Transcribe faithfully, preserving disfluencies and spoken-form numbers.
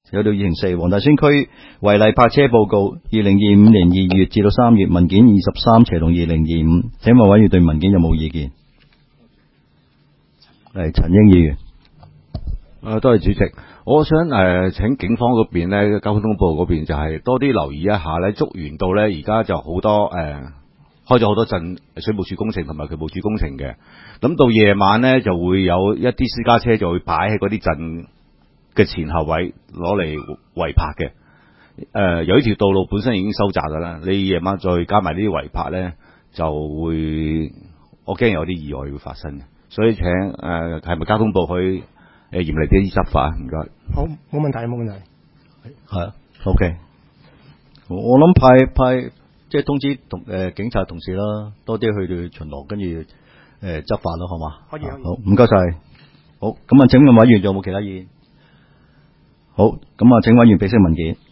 有到二零四黃大仙區違例泊車報告，二零二五年二月至到三月文件二十三斜同二零二五，請問委員對文件有冇意見？係陳英議員。 誒，多謝主席。我想誒、呃、請警方嗰邊咧，交通部嗰邊就係多啲留意一下咧，竹園道咧而家就好多誒、呃、開咗好多陣水務署工程同埋渠務署工程嘅，咁到夜晚咧就會有一啲私家車就會擺喺嗰啲陣嘅前後位攞嚟違泊嘅。誒、呃，由於條道路本身已經收窄㗎啦，你夜晚再加埋呢啲違泊咧，就會我驚有啲意外會發生嘅，所以請誒係咪交通部去誒嚴厲啲執法？唔該。 好，冇問題，冇問題。 係啊 ，OK。我諗派派即係通知同誒、呃、警察同事啦，多啲去到巡邏，跟住誒執法咯，好嘛？ 可以，可以。 好，唔該晒。好，咁啊，請問委員仲有冇其他意見？好，咁啊，請委員俾些文件。